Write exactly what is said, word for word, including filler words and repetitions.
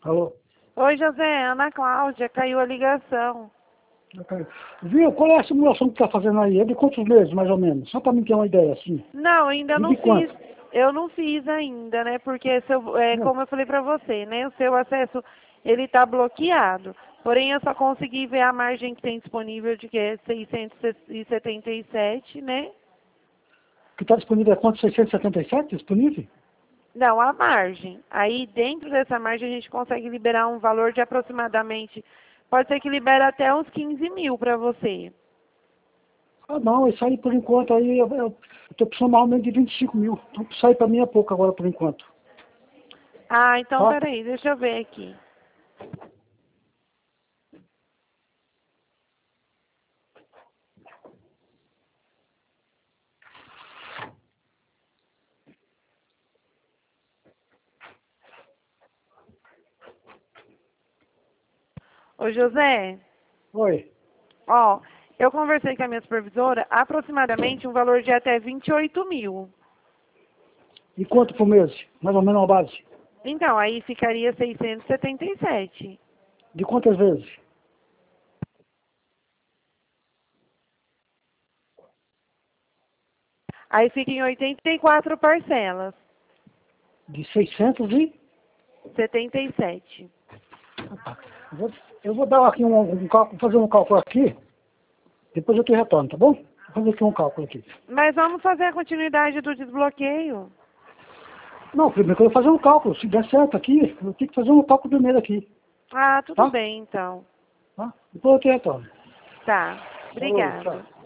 Alô? Oi, José, Ana Cláudia, caiu a ligação. Viu? Qual é a simulação que tá fazendo aí? É de quantos meses, mais ou menos? Só para mim ter uma ideia, assim. Não, ainda E não de fiz. quanto? Eu não fiz ainda, né? Porque, seu, é, Não. como eu falei pra você, né? O seu acesso, ele tá bloqueado. Porém, eu só consegui ver a margem que tem disponível, de que é seiscentos e setenta e sete, né? Que está disponível é quanto? seiscentos e setenta e sete disponível? Não, a margem. Aí, dentro dessa margem, a gente consegue liberar um valor de aproximadamente... Pode ser que libere até uns quinze mil para você. Ah, não, isso aí por enquanto aí eu, eu, eu tô precisando mais ou menos de vinte e cinco mil. Então isso aí para mim é pouco agora por enquanto. Ah, então, Tá? peraí, deixa eu ver aqui. Ô, José, Oi. ó, eu conversei com a minha supervisora, aproximadamente um valor de até vinte e oito mil. E quanto por mês? Mais ou menos uma base. Então, aí ficaria seiscentos e setenta e sete. De quantas vezes? Aí fica em oitenta e quatro parcelas. De seiscentos e... setenta e sete. Eu vou, eu vou dar aqui um, um cálculo, fazer um cálculo aqui, depois eu te retorno, tá bom? Vou fazer aqui um cálculo aqui. Mas vamos fazer a continuidade do desbloqueio. Não, primeiro que eu vou fazer um cálculo, se der certo aqui, eu tenho que fazer um cálculo primeiro aqui, Ah, tudo tá? bem, então. Tá? Depois eu te retorno. Tá. Falou, tchau. Obrigada.